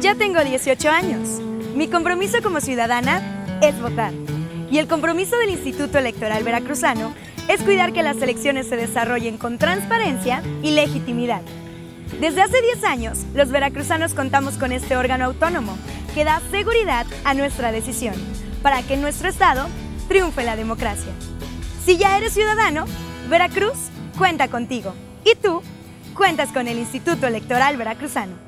Ya tengo 18 años. Mi compromiso como ciudadana es votar. Y el compromiso del Instituto Electoral Veracruzano es cuidar que las elecciones se desarrollen con transparencia y legitimidad. Desde hace 10 años, los veracruzanos contamos con este órgano autónomo que da seguridad a nuestra decisión para que en nuestro estado triunfe la democracia. Si ya eres ciudadano, Veracruz cuenta contigo. Y tú cuentas con el Instituto Electoral Veracruzano.